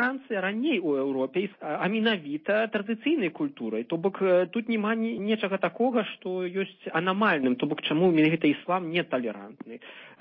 амерыканцы раней у Еўропе, а менавіта традыцыйнай культурай. То бок тут няма нечага такога, што ёсць анамальным, то бок чаму менавіта іслам неталерантны.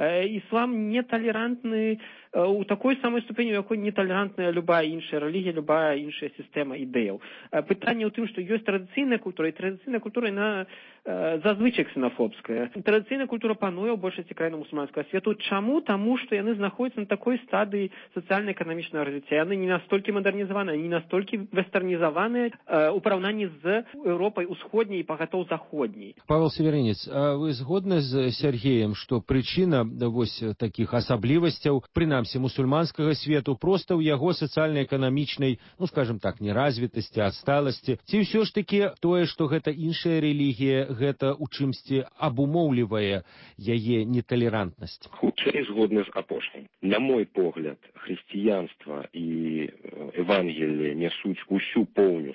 Іслам неталерантны у такой самой ступені, у якой неталерантная любая іншая рэлігія, любая іншая сістэма ідэяў. Пытанне ў тым, што ёсць традыцыйная культура, і традыцыйная культура, яна зазвычай ксенафобская. Традыцыйная культура пануе ў большасці краінаў мусульманскага свету. Чаму? Таму, што яны знаходзяцца на такой стадыі сацыяльна-эканамічнага развіцця. Яны не настолькі мадэрнізаваныя, не настолькі вестэрнізаваныя у параўнанні з Еўропай усходняй і пагатоў заходняй. Павел Северинец, а вы згодны з Сергеем, што прычына вось такіх асаблівасцяў, прынамсі мусульманскага свету, проста ў яго сацыяльна-эканамічнай, скажем так, неразвітасці, адсталасці? Ці ўсё ж такі тое, што гэта іншая рэлігія, гэта ў чымсьці абумоўлівае яе неталерантнасць? Хутчэй згодны з апошнім. На мой погляд, хрысціянства і Евангелие несуць усю поўню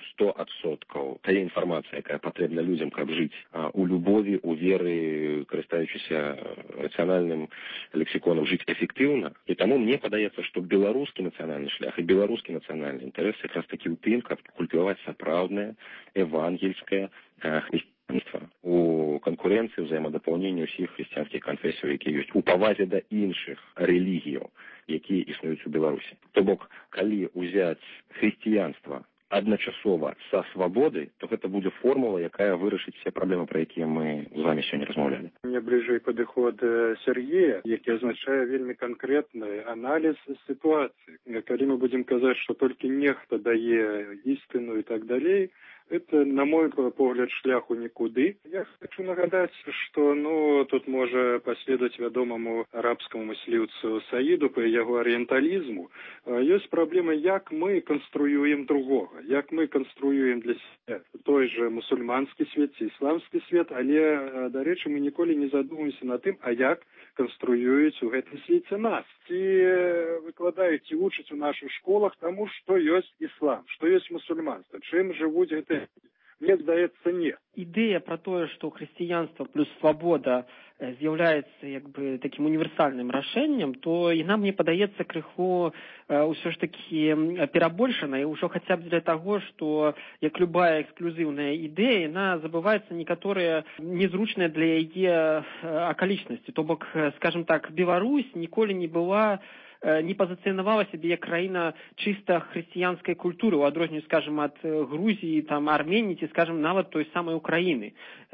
100% тая інфармацыя, якая патрэбна людзям, каб жыць у любові, у веры, карыстаючыся рацыянальным лексіконам, жыць эфектыўна. І таму мне падаецца, што беларускі нацыянальны шлях і беларускі нацыянальны інтарэс якраз такі ў тым, каб культываваць сапраўднае евангельскае хрысціянства у канкурэнцыі, взаемадапаўненні ўсіх хрысціянскіх канфесій, якія ёсць, у павазе да іншых рэлігіяў, якія існуюць у Беларусі. То бок, калі ўзяць хрысціянства адначасова са свабодай, то гэта будзе формула, якая вырашыць все праблемы, пра якія мы з вами сёння размаўлялі. Мне бліжэй падыход Сергея, які азначае вельмі канкрэтны аналіз сітуацыі. Калі мы будзем казаць, што толькі нехта дае істыну і так далей, это, на мой погляд, шляху нікуды. Я хочу нагадаць, што тут можа паследаваць вядомаму арабскаму мысліўцу Саіду па яго арыенталізму. Ёсць праблема, як мы канструюем другога, як мы канструюем для сябе той же мусульманскі свет ці ісламскі свет, але, дарэчы, мы ніколі не задумаемся над тым, а як канструююць у гэтым свеце нас. Ці выкладаюць і вучаць у нашых школах таму, што ёсць іслам, што ёсць мусульманства, чым жывуць гэтыя. Мне здаецца, не. Ідэя пра тое, што хрысціянства плюс свабода з'яўляецца такім універсальным рашэннем, то яна, мне падаецца, крыху ўсё ж такі перабольшана, і ўжо хаця б для таго, што як любая эксклюзіўная ідэя, яна забываецца некаторыя незручныя для яе акалічнасці. То бок, скажем так, Беларусь ніколі не была не пазіцыянавала сябе як краіна чыста хрысціянскай культуры, у адрозненні, скажем, ад Грузіі, Арменіі, ці, скажем, нават той самай Украіны.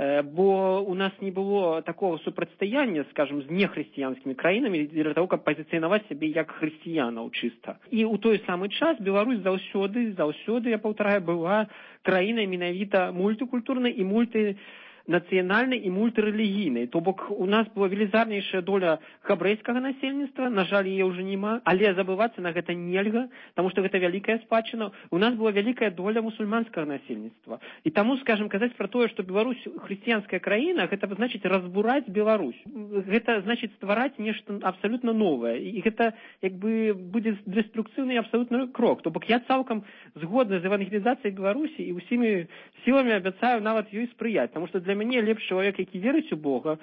Бо у нас не было такого супрацьстаяння, скажем, з нехрысціянскімі краінамі для того, каб пазіцыянаваць сябе як хрысціянаў чыста. І ў той самы час Беларусь заўсёды, я паўтараю, была краінай менавіта мультикультурнай і нацыянальнай і мультырэлігійнай. То бок у нас была велізарнейшая доля габрэйскага насельніцтва, на жаль, яе ўжо няма, але забывацца на гэта нельга, таму што гэта вялікая спадчына. У нас была вялікая доля мусульманскага насельніцтва. І таму, скажем, казаць пра тое, што Беларусь хрысціянская краіна, гэта значыць разбураць Беларусь. Гэта значыць ствараць нешта абсалютна новае. І гэта будзе дэструкцыйны абсалютны крок. То бок я цалкам згодна з евангелізацыяй Беларусі і ўсімі сіламі абяцаю нават ёй спрыяць, таму што для мяне лепш чалавек, які верыць у Бога,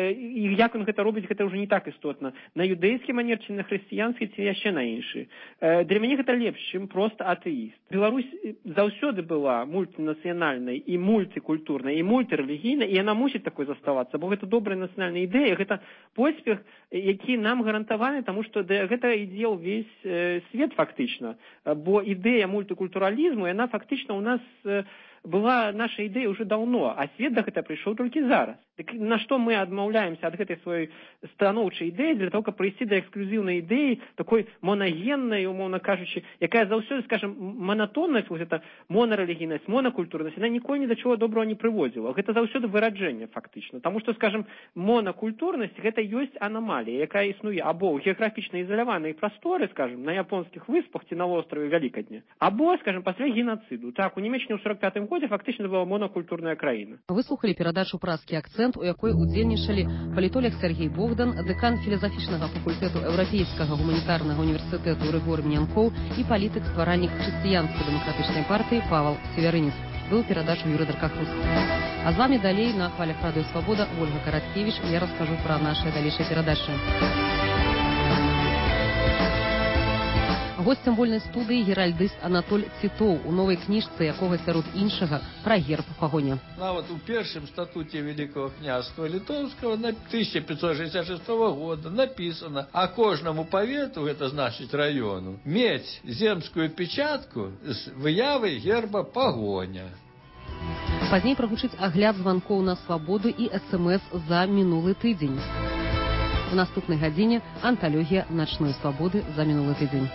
і як он гэта робіць, гэта ўжо не так істотна. На юдэйскі манер, ці на хрысціянскі, ці яшчэ на іншы. Для мяне гэта лепш, чым проста атэіст. Беларусь заўсёды была мультынацыянальнай і мультикультурнай, і мультырэлігійнай, і яна мусіць такой заставацца, бо гэта добрая нацыянальная ідэя, гэта поспех, які нам гарантаваны, таму што гэта ідзе ўвесь свет фактычна. Бо ідэя мультикультуралізму, яна фактычна ў нас была наша ідэя ўжо даўно, а свет да гэта прыйшоў толькі зараз. Так на што мы адмаўляемся ад гэтай сваёй станоўчай ідэі для того, каб прыйсці да эксклюзіўнай ідэі, такой монагеннай, умоўна кажучы, якая заўсёды, скажем, монатоннасць, гэта монарэлігійнасць, монакультурнасць, яна ніколі ні да чого доброго не прыводзіла. Гэта заўсёды выраджэнне, фактычна. Таму што, скажем, монакультурнасць гэта ёсць анамалія, якая існуе або ў геаграфічна ізаляванай прасторы, скажем, на японскіх выспах ці на востраве Вялікадня, або, скажем, пасля геноциду. Так, у Нямеччине ў 45-м годзе фактычна была монакультурная краіна. Вы слухали перадачу «Празкі акцэнт», у якой удзельнічалі палітолог Сергей Богдан, дэкан філазафічнага факультэту Еўрапейскага гуманітарнага універсітэту Рыгор Мінянкоў і палітык, стваральнік хрысціянскай дэмакратычнай партыі Павел Северинец. Был перадачу Юрий Даркахрус. А з вами далей на хвалях Радыё Свабода Ольга Караткевич. Я раскажу пра нашыя далейшыя перадачы. Госцем вольнай студыі геральдыст Анатоль Цітоў, у новай кніжцы якога сярод іншага пра герб пагоня. Нават у першым статуце Великого княства Литовского на 1566 года написано, а кожнаму павету, это значит району, мець земскую печатку з выявай герба пагоня. Пазней прагучыць агляд званкоў на свабоду і СМС за мінулы тыдзень. У наступнай гадзіне анталогія начной свабоды за мінулы тыдзень.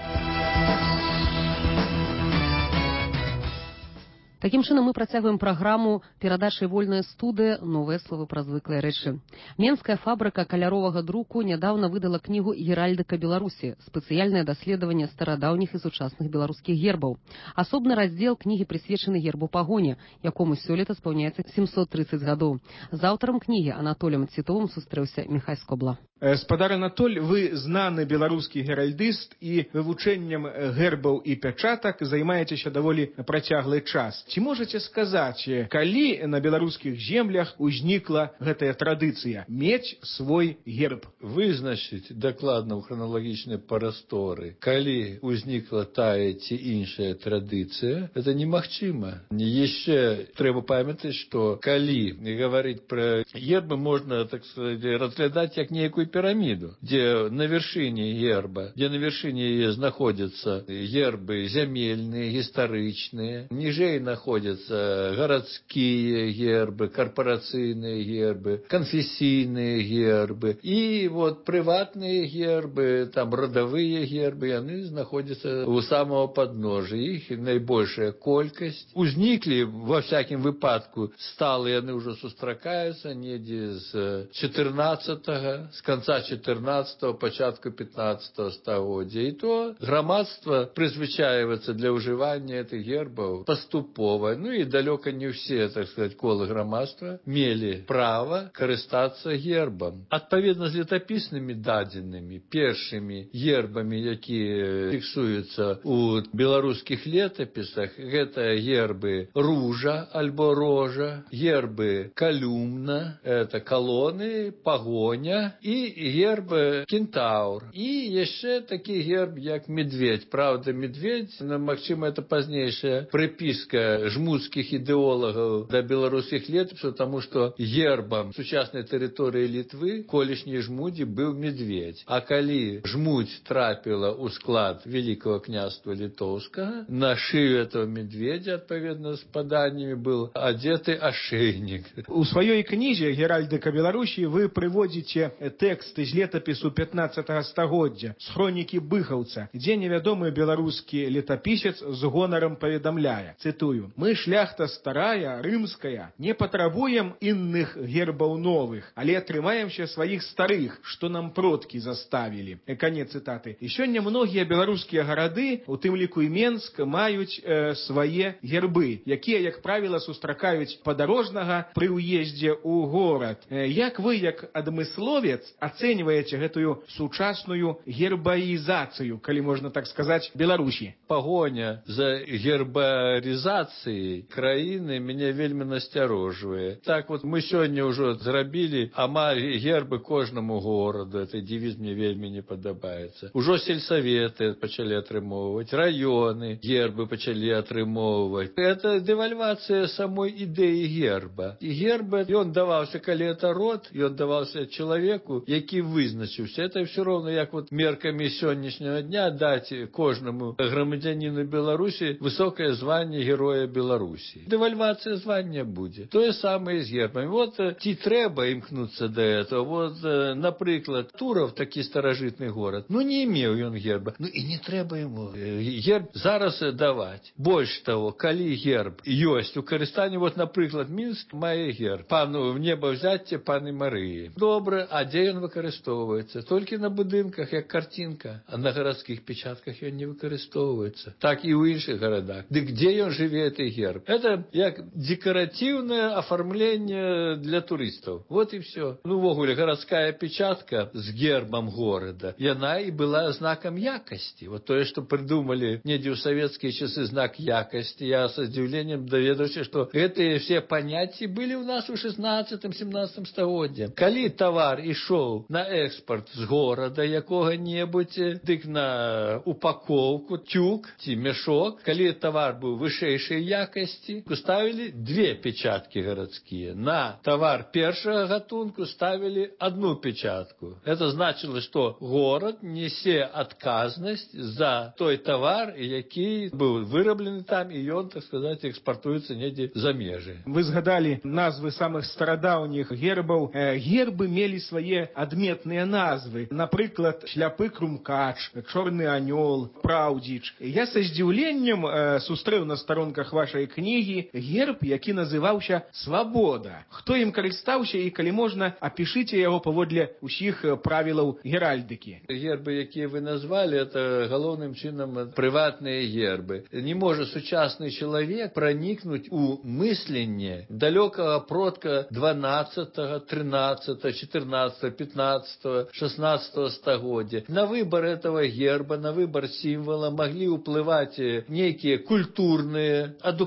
Такім чынам мы працягваем праграму перадачы «Вольная студыя. Новыя словы пра звыклыя рэчы». Менская фабрыка каляровага друку нядаўна выдала кнігу «Геральдыка Беларусі. Спецыяльнае даследаванне старадаўніх і сучасных беларускіх гербаў». Асобны раздзел кнігі прысвечаны гербу пагоня, якому сёлета спаўняецца 730 гадоў. З аўтарам кнігі Анатолем Цітовым сустрэўся Міхай Скобла. Спадар Анатоль, вы знаны беларускі геральдыст і вывучэннем гербаў і пячатак займаецеся даволі працяглы час. Ці можаце сказаць, калі на беларускіх землях узнікла гэтая традыцыя мець свой герб? Вызначыць дакладна ў храналагічнай прасторы, калі узнікла тая ці іншая традыцыя, это немагчыма. Яшчэ трэба памятаць, што калі гаварыць пра гербы, можна, так сказать, разглядаць як нейкую пирамиду, где на вершине герба, где на вершине ее находятся гербы земельные, историчные, ниже находятся городские гербы, корпорацийные гербы, конфессийные гербы и вот приватные гербы, там родовые гербы, они находятся у самого подножия, их наибольшая колькость. Узникли во всяком выпадку, сталые они уже сустракаются, недзе з 14-го, с конца 14-го, початку 15-го стагоддзя. І то грамадства прызвычаиваецца для ўжывання этих гербаў паступова. Ну і далёка не ўсе, так сказать, колы грамадства мелі права карыстацца гербам. Адпаведна з летапіснымі дадзенымі, першымі гербамі, якія фіксуюцца ў беларускіх летапісах, гэта гербы ружа альбо рожа, гербы калюмна, это колоны, пагоня і герб кентаур. І яшчэ такі герб, як медведь. Правда, медведь, магчыма, это пазнейшая прыпіска жмуцкіх ідэолагаў да беларускіх летапісаў, таму што гербам сучаснай тэрыторыі Літвы колішняй жмудзі быў медведь. А калі жмудь трапіла ў склад Великого княства Літоўскага, на шыю этого медведя, адпаведна з паданнямі, быў адзеты ашэйнік. У сваёй кнізе «Геральдыка Беларусі» вы прыводзіце тэкст з летапісу 15-го стагоддзя з хронікі Быхаўца, дзе невядомы беларускі летапісец з гонарам паведамляе, цытую: «Мы, шляхта старая, рымская, не патрабуем інных гербаў новых, але трымаемся сваіх старых, што нам продкі заставілі». Канец цытаты. І сёння многія беларускія гарады, у тым ліку і Менск, маюць свае гербы, якія, як правіла, сустракаюць падарожнага пры ўездзе ў горад. Як вы, як адмысловец, ацэньваеце гэтую сучасную гербаізацыю, калі можна так сказаць, Беларусі? Пагоня за гербарызацыяй краіны мяне вельмі насцярожвае. Так вот, мы сёння ўжо зрабілі амаль гербы кожнаму гораду. Этот девиз мне вельмі не падабаецца. Ужо сельсаветы пачалі атрымоўваць, раёны гербы пачалі атрымоўваць. Это дэвальвацыя самой ідэі герба. І герб, ён даваўся, калі это род, ён даваўся чалавеку, які вызначыўся. Это все роўна, як вот меркамі сённяшняга дня даць кожнаму грамадзяніну Беларусі высокае званне Героя Беларусі. Дэвальвацыя звання будзе. Тое самае з гербамі. Вот ці трэба імкнуцца да этого. Вот, напрыклад, Туров, такі старажытны горад, ну не меў ён герба. Ну і не трэба яму герб зараз даваць. Больш таго, калі герб ёсць у карыстанні, вот, напрыклад, Мінск мае герб. Пану в неба взяцце паны Марыі. Добра, а дзе ён выкарыстоўваецца? Толькі на будынках, як картинка, а на гарадскіх печатках ён не выкарыстоўваецца. Так і ў іншых гарадах. Дык дзе ён жыве, гэты герб. Это як декоративное оформление для туристов. Вот и все. Ну, вогуле, городская печатка с гербом города, яна и была знаком якости. Вот то, что придумали недзе ў советские часы знак якости, я с удивлением доведался, что эти все понятия были у нас у 16-17 стагоддзе. Калі товар ішоў на экспорт з города якога-небудзь, дык на упаковку, тюк ці мешок, калі товар быў вышэйшай якасці, ставили две печатки городские. На товар першага гатунку ставили одну печатку. Это значило, что город несе отказность за той товар, які быў выраблены там, и он, так сказать, экспортуется недзе за межы. Вы згадали назвы самых старадаўніх гербаў. Гербы мелі свае адметныя назвы. Напрыклад, шляпы крумкач, чорны анёл, праўдзіч. Я са здзіўленнем сустрэў на старонках вашай кнігі герб, які называўся «Свабода». Хто ім карыстаўся і, калі можна, апішыце яго паводле ўсіх правілаў геральдыкі. Гербы, якія вы назвали, это галоўным чынам прыватныя гербы. Не может сучасный человек проникнуть у мысленне далекого продка 12-го, 13-го, 14-го, 15-го, 16-го стагоддзя. На выбор этого герба, на выбор символа могли уплывать некие культурные,